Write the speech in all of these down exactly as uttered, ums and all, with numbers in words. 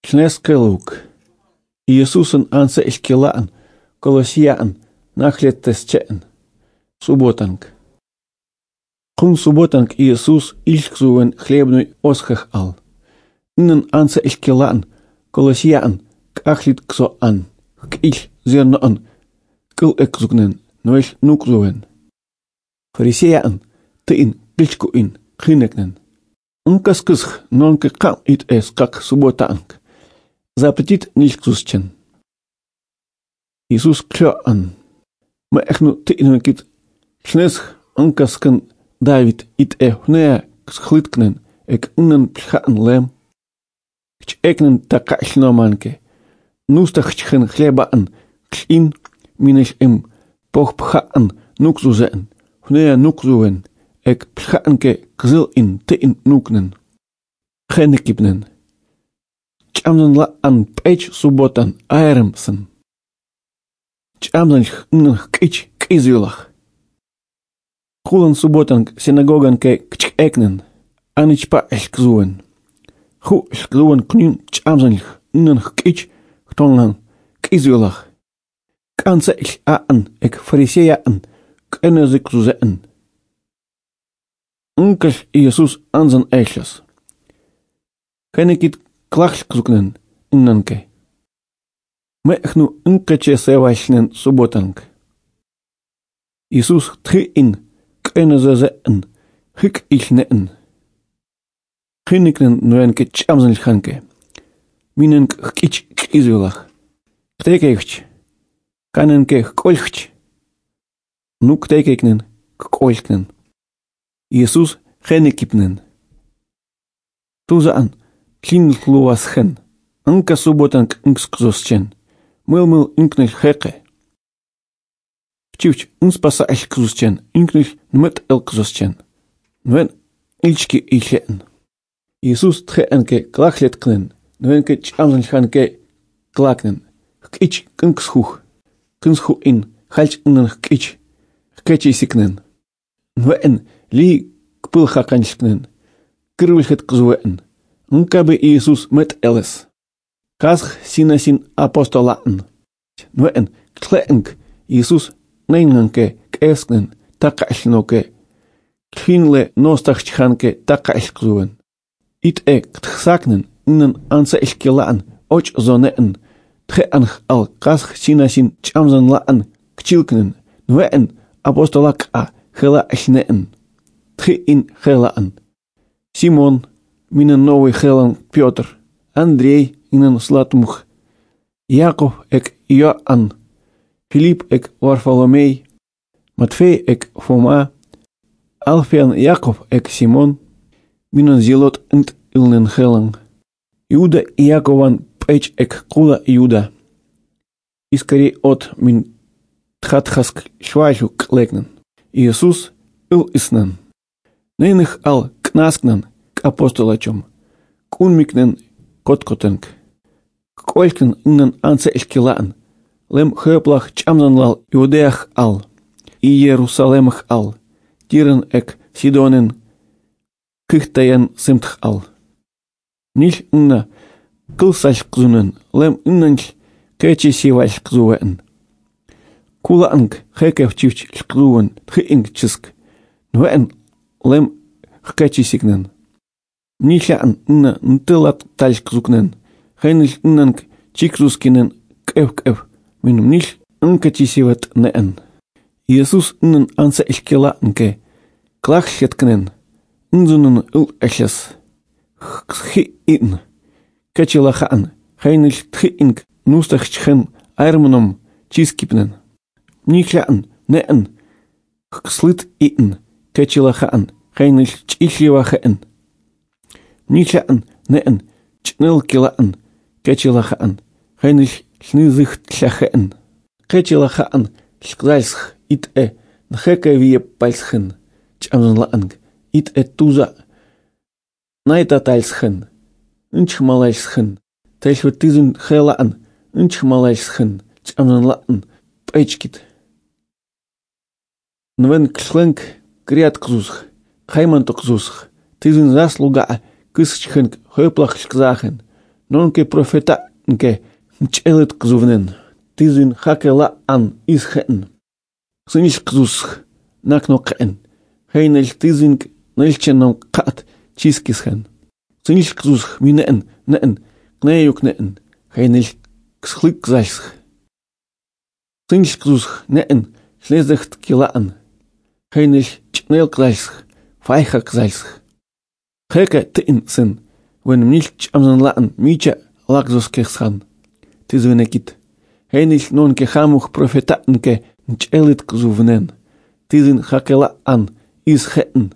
Снескелук. Иисусын анса илькелаан, колосияан, нахлеттесчеен. Субботанг. Кун субботанг Иисус ильксуен хлебной осхах ал. Иннен анса илькелаан, колосияан, кахлит ксо ан, кил зерно ан, кыл экзугнен, ноэль нукзуен. Фарисеяан, тыин, кильчкуин, хинекнен. Ункаскысх, нонке кал ит эс, как субботанг. Запретит нильксусчен. Иисус клёан. Мы эхну тыинвекит шлесх, ункаскан Давид ит э хнея ксхлыткнен, эк уннен пхаан лем. Кч экнен така шлноманке. Нустахчхен хлебаан, клин, минеш им, пох пхаан, нукзузен, хнея нукзуен, эк пхаанке кзыл ин тыин нукнен. Хенекипнен. Чамнан ла ан пэч субботан айрымсын. Чамнанх ннх кич кизюлах. Кулан субботан синагоганке кч экнен, аничпа элькзуен. Ху элькзуен книн чамнанх ннх кич хтонган кизюлах. Канца ил аан эк фарисеяан кэнезыкзузен. Ункал Иисус анзан эльчас. Хенекит клахлькзукнен иннанке. Мэхну ункаче севайшнен субботанг. Иисус тхиин кэнезазен хик илнен. Хинекнен нуэнке чамзанльханке. Миненк хкич кизюлах. Ктекейхч. Каненке хкольхч. Ну ктекейкнен хколькнен. Иисус хенекипнен. Тузаан клинлуасхен. Анка субботанг инкскзосчен. Мыл-мыл инкнель хэкэ. Вчивч инспаса элькзусчен. Инкнель нмет элкзосчен. Нвен ильчки илхен. Иисус тхээнке клахлеткнен. Нвенке чамзанльханке клакнен. Хкич кынксхух. Кынсху ин хальч иннен хкич. Хкечисикнен. Нвен ли кпылхаканчкнен. Кырвыльхет кзуэн. Нкабы Иисус мет элес. Касх синасин апостолаан. Нуэн тлэнк Иисус нейнганке кэскнен такашлноке. Клинле ностахчханке такашлкзуэн. Ит э ктхсакнен иннен анса илькелаан оч зонеэн. Тхэнх ал касх синасин чамзанлаан кчилкнен. Нуэн апостолак а хела эхнеэн. Тхин хелаан. Симон, минен новый хелан Пётр, Андрей, инен Слатмух, Яков эк Иоанн, Филипп эк Варфоломей, Матфей эк Фома, Алфиан Яков эк Симон, минен Зелот инт илнен хелан, Иуда и Якован пэч эк кула Иуда, Искари от мин тхатхаск швайшу клекнен, Иисус ил иснен. Нейных ал кнаскнен к апостолачом, кунмикнен коткотенг, колькнен иннен анце элькелаан, лем хэплах чамнанлал Иудеях ал, и Иерусалемах ал, тирен эк Сидонен, кыхтаян сымтх ал. Ниль инна кылсалькзунен, лем инненч кэчи сивалькзуэн. Кулаанг хэкев чивч лькзуэн тхиинг чиск, нуэн лем хкачисикнен. Нишаан инна нтылат талькзукнен. Хайнил иннанг чикзускинен кэв-кэв. Минум ниш нкачисиват неэн. Иисус иннан анса илькелаанке. Клахлеткнен. Инзунен ил эшес. Хи ин. Качилахаан. Хайнил тхиинг нустахчхен айрманом чискипнен. Нишаан неэн. Хкслыт ин. Качилахаан. Хайнил чилливахаан. Нишаан неэн. Чныл килаан. Качилахаан. Хайнил снизых тляхаан. Качилахаан. Шкзальсх ит э. Нхэка вие пальсхен. Чамзанлаанг. Ит э туза. Найтатальсхен. Инчхмалайсхен. Тайшватизун хэлаан. Инчхмалайсхен. Чамзанлаан. Пэчкит. Нвен кшленг криат кзусх. Хайман токзусх. Тизин заслуга кысчхен хэплах шкзахен. nonke profeta nke mchelet kzuvnen, tizin hakela an ishen. Sinish kzus nakno ken, heinel tizin nelchenom kat chiskishen. Sinish kzus minen, nen, kneyuk nen, heinel kschlik zalsch. Sinish kzus nen, schlezecht kilaan, heinel chnel zalsch, feihak zalsch. Heke tin sin, when milch amzan laan micha lagzos kexhan. Tizvenekit. Heinil non ke hamuch profetaten ke nchelit kzuvnen. Tizin hakela an is heten.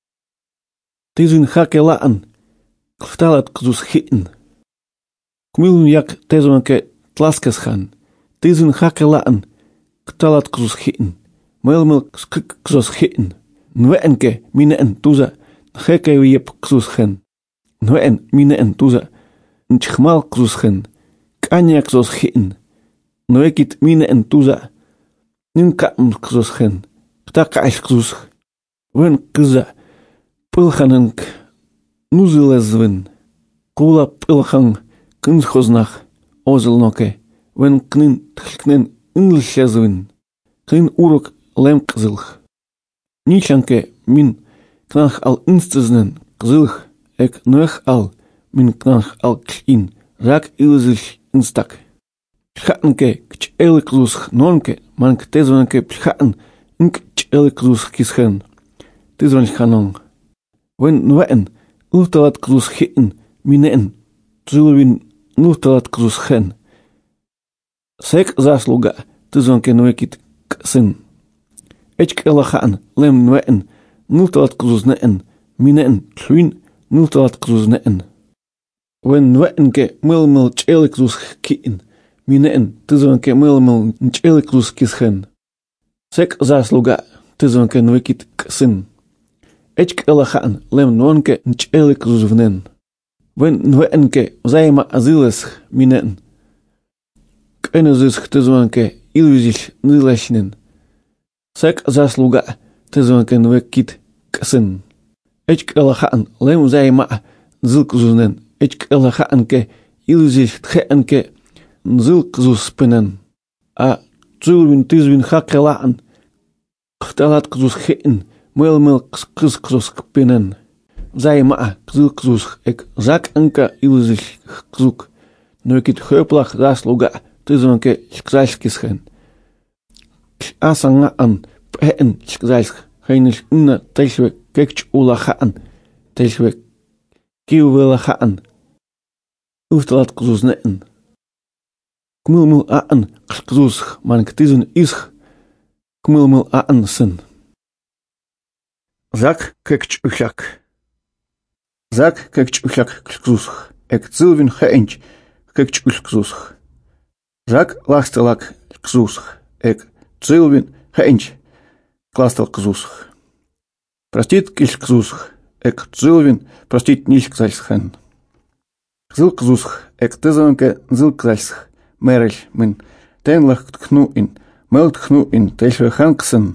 Tizin hakela an kftalat kzus hiten. Kmilun jak tezwan ke tlaskes han. Tizin hakela an ktalat kzus hiten. Melmel skik kzus hiten. Nween ke mineen tuza heke wiep kzus hen. Nween mineen tuza nchmal kzus hen. Kanya kzus hiten. Noekit mine en tuza. Ninka mkzus hen. Ptaka ish kzus. Wen kza. Pulhanenk. Nuzilezwin. Kula pulhan. Kunschosnach. Ozelnoke. Wen knin tknen inlishezwin. Knin urok lemkzilch. Nichanke min knach al insteznen. Kzilch. Ek nuech al. Min knach al kin. Rak ilzilch instak. Pchanke, kchele kzus nonke, man ktezwanke pchan, ink chele kzus kishen. Tizwan chanon. Wen nween, ultalat kzus hitten, minen, zulwin ultalat kzus hen. Sek zasluga, tizwanke nwekit ksin. Echk elachan, lem nween, ultalat kzus neen, minen, tlwin, ultalat kzus neen. Wen nweenke milmil chele kzus kitten. Mineen, tizwanke melmel nchele kzus kishen. Sek zasluga, tizwanke nwekit ksin. Echk elachan, lem nonke nchele kzuvnen. Wen nweenke zaima aziles mineen. Kenezis tizwanke ilvizil nilashnen. Sek zasluga, tizwanke nwekit ksin. Echk elachan, lem zaima zil kzuvnen. Echk elachan ke ilvizil tcheenke Nzil kzus penen. A zulwin tizwin hakelaan. Ktalat kzus heen. Melmel kzus kzus penen. Zaima kzil kzus ek zak anka ilzil kzuk. Nuekit höplach zasluga tizwanke skzalskishen. Asanga an peen skzalsk. Heinish inna telshwe kekch ulachaan. Telshwe kiuvelachaan. Uftalat kzus neen. Kmilmil aan kzus man ktizun isch. Kmilmil aan sin. Zak kekch uchak. Zak kekch uchak kzus. Ek zilvin heench kekch kzus. Zak lastelak kzus. Ek zilvin heench klastel kzus. Простит киш кzus. Ek zilvin простит ниш кзальсхэн. Zil kzus ek tizwanke zil kzalsch. Merel min tenlach tknu in, meld tknu in, telshwe hanksen.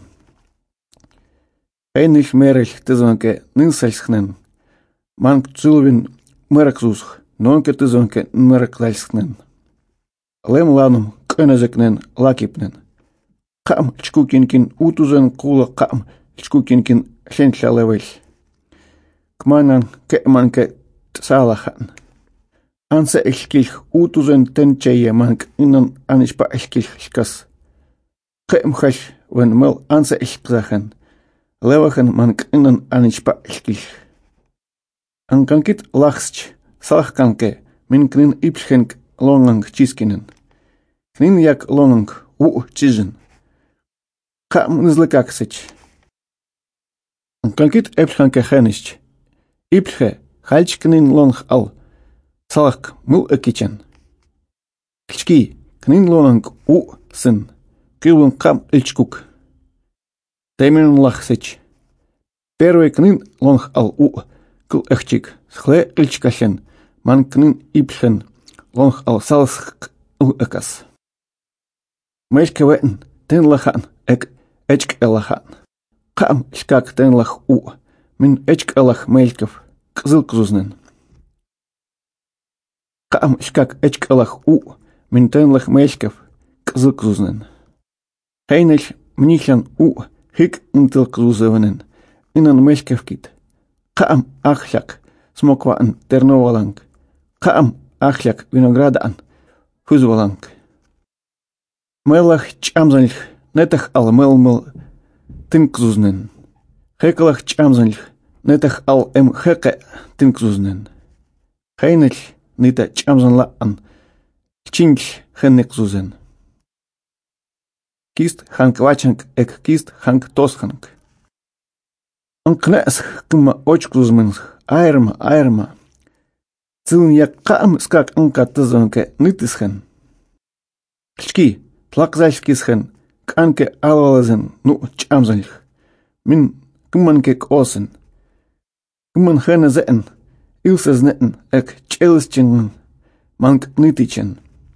Einish merel tizwanke ninsalschnen. Man zulwin merakzus, nonke tizwanke meraklalschnen. Lem lanum könezeknen lakipnen. Kam chkukinkin utuzen kula kam chkukinkin shenchalevel. Kmanan kemanke tsalahan. Anse elkilch utuzen tencheye mank inan anishpa elkilch kas. Keemchash wen mel anse elkzachen. Lewachen mank inan anishpa elkilch. Ankankit lachsch, salachkanke, min knin ipschenk longang chiskinen. Knin jak longang u chizin. Kam nizlekaksich. Ankankit epschanke chenisch. Ipche, halch knin long al. Salak mul ekichen. Kchki, knin lonang u sin. Kilwun kam ilchkuk. Temin lachsich. Первый книн лонг ал у. Кл эхчик. Схле илчкашен. Man knin ipchen. Лонг ал салск у экас. Мешке вен. Ten lahan. Ek echk elahan. Kam шкак ten lach u. Min echk elach melkов. Кзыл кзузнен. Qaam shkak echkalach u, mintenlach melkaf, kzukzunen. Heinel mnichan u, hik until kzuzevenen, inan melkafkit. Qaam achlak, smokwan ternovalank. Qaam achlak vinogradaan, huzvalank. Melach chamzanlich, netach al melmel tinkzuznen. Hekalach chamzanlich, netach al em heke tinkzuznen. Heinel nita chamzan laan, chinch hennek zuzen. Kist hank wachank ek kist hank toshank. Anknes kma ochkluzmen, airma, airma. Ziln jak qaam skak anka tazanke nitishen. Klki, plakzalkishen, kanke alwalazen, nu chamzanlich. Min kumanke kosen. Kuman hene zeen. Ilses netten ek chelischen mank nitichen.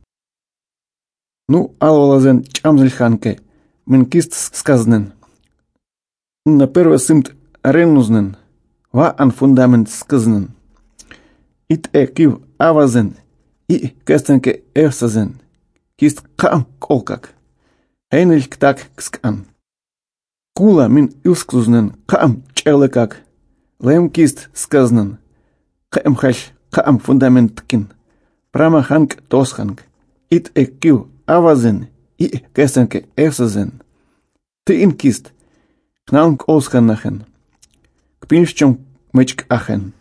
Nu alwalazen chamzilchanke, min kist skaznen. Na perwe simt renuznen, va an fundament skaznen. It e kiv avazen, i kestenke ersazen, kist qaam kolkak. Heinel ktak kskan. Kula min ilskuznen qaam chelekak, lem kist skaznen. Qaam khash, qaam fundamentkin. Prama hank toshank. It e kiv avazen, i kestenke ersazen. Te in kist, knank oskanachen. Kpinschon mechk achen.